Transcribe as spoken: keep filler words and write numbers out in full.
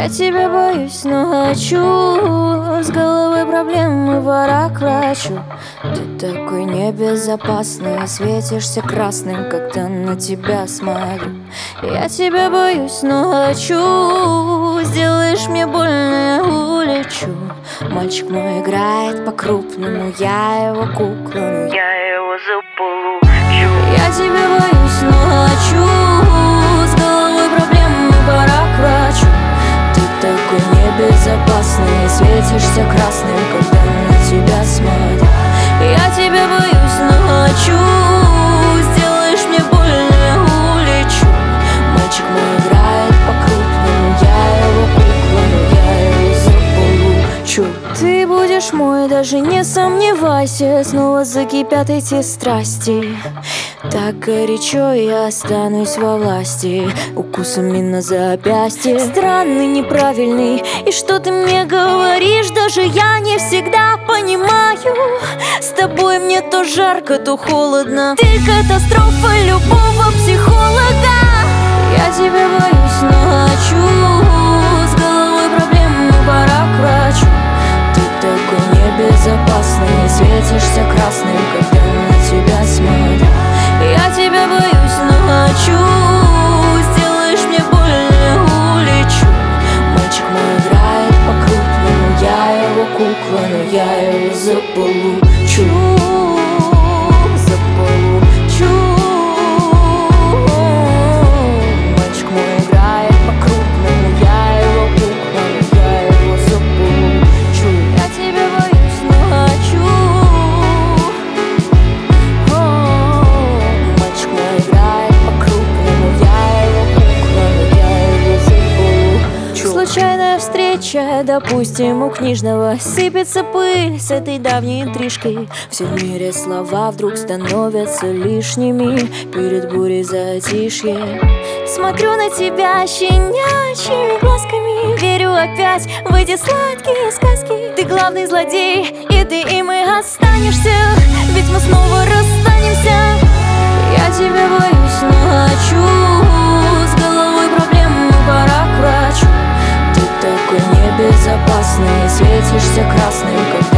Я тебя боюсь, но хочу. С головы проблемы вора клачу. Ты такой небезопасный, светишься красным, когда на тебя смотрю. Я тебя боюсь, но хочу. Сделаешь мне больно, я улечу. Мальчик мой играет по-крупному, я его кукла, но я его заполучу. Я тебя боюсь, но хочу. С головой проблемы, пора к врачу. Ты такой небезопасный, светишься красным, когда на тебя смотрю. Я тебя боюсь, но хочу. Сделаешь мне больно, я улечу. Мальчик мой играет по-крупному, я его кукла, но я его заполучу. Ты будешь мой, даже не сомневайся. Снова закипят эти страсти. Так горячо я останусь во власти, укусами на запястье. Странный, неправильный, и что ты мне говоришь, даже я не всегда понимаю. С тобой мне то жарко, то холодно. Ты катастрофа любого психолога. Я тебя боюсь, но хочу. С головой проблемы, пора к врачу. Ты такой небезопасный, светишься красным, когда на тебя смотрю. Я тебя боюсь, но хочу. Сделаешь мне больно, я улечу. Мальчик мой играет по-крупному, я его кукла, но я его заполучу. Заполучу. Мальчик мой играет по-крупному, я его кукла, но я его заполучу. Я тебя боюсь, но хочу. Случайная встреча, допустим, у книжного. Сыпется пыль с этой давней интрижкой. Все в мире слова вдруг становятся лишними перед бурей затишье. Смотрю на тебя щенячьими глазками, верю опять в эти сладкие сказки. Ты главный злодей, и ты им и останешься, ведь мы снова расстанемся. Я тебя боюсь, но хочу. С головой проблемы, пора к врачу. Ты такой небезопасный, светишься красным, как